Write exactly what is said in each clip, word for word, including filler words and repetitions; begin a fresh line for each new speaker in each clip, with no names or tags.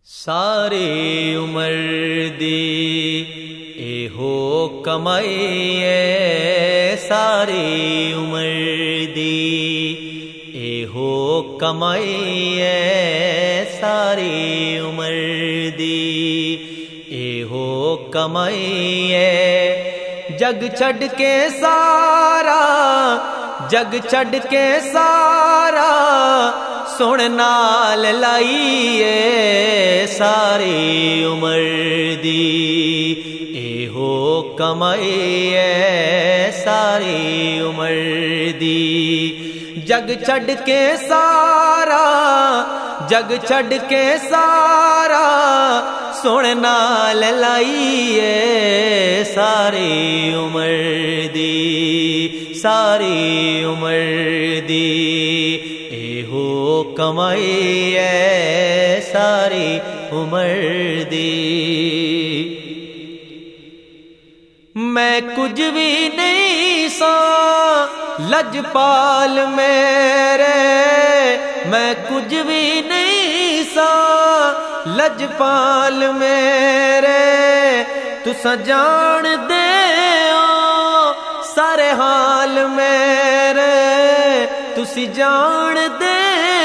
सारी उम्र दी एहो कमाई है, सारी उम्र दी एहो कमाई है, सारी उम्र दी एहो कमाई है। जग छड़ के सारा जग छड़ के सारा सुन नाल लाइए, सारी उम्र दी एहो कमाई है, सारी उम्र दी। जग छड़ के सारा जग छड़ के सारा सुन नाल लाइए, सारी उम्र दी सारी उम्र दी एहो कमाई है, सारी उम्र दी। मैं कुछ भी नहीं सा लजपाल मेरे, मैं कुछ भी नहीं सा लजपाल मेरे। तुसा जान दे सारे हाल मेरे, तुसी जान दे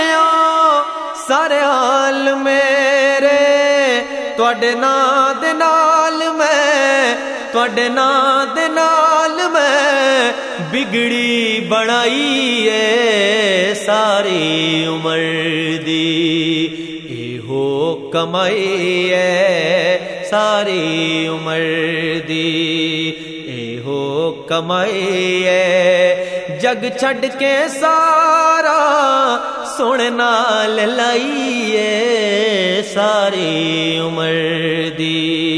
सारे हाल मेरे। तुहाडे नां दे नाल मैं तुहाडे नां दे नाल मैं बिगड़ी बनाई है, सारी उम्र दी एहो कमाई है, सारी उम्र दी एहो कमाई है। जग छड़ के सारा सुन नाल लाइए, सारी उम्र दी।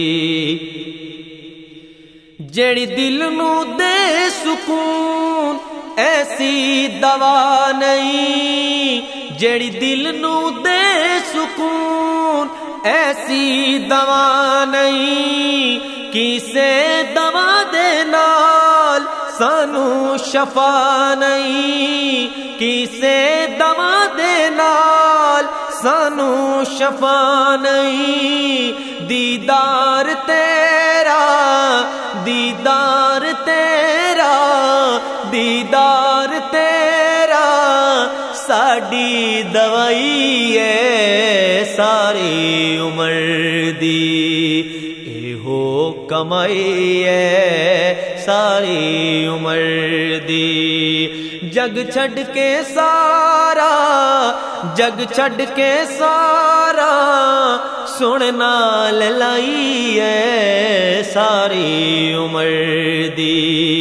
जेड़ी दिल नू दे सुकून ऐसी दवा नहीं, जेड़ी दिल नू दे सुकून ऐसी दवा नहीं। किसे दवा दे नाल सानू शफा नहीं, किसे दवा दे नाल सानू शफा नहीं। दीदार तेरा दीदार तेरा दीदार तेरा साडी दवाई है, सारी उम्र दी एहो कमाई है, सारी उम्र दी। जग छड़ के सारा जग छड़ के सारा सुन नाल लाइए, सारी उम्र दी।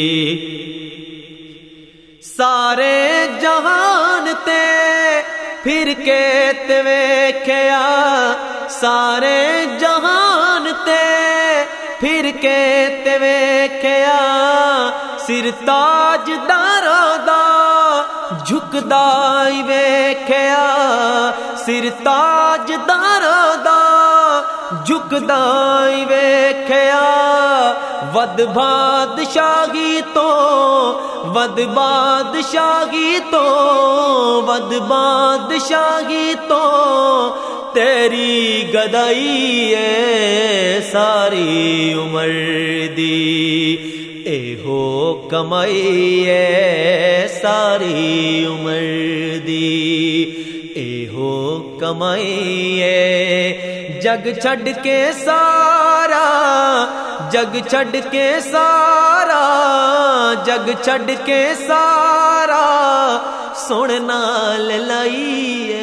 सारे जहान ते फिर के ते वेख्या, सारे जहान ते फिर के ते वेख्या। सिर ताजदारां दा झुकदा ही वेख्या, सिर ताजदारां दा झुकदा ही वेख्या। वद बादशाही तो वद बादशाही तो वद बादशाही तो तेरी गदाई है, सारी उम्र दी एहो कमाई है, सारी उम्र दी एहो कमाई है। जग छड़ के सारा जग छड़ के सारा जग छड़ के सारा सुन नाल लाइए,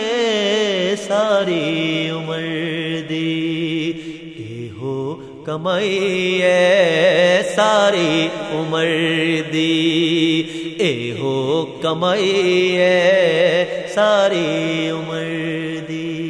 सारी उम्र दी एहो कमाई है, सारी उम्र दी एहो कमाई है, सारी उम्र दी।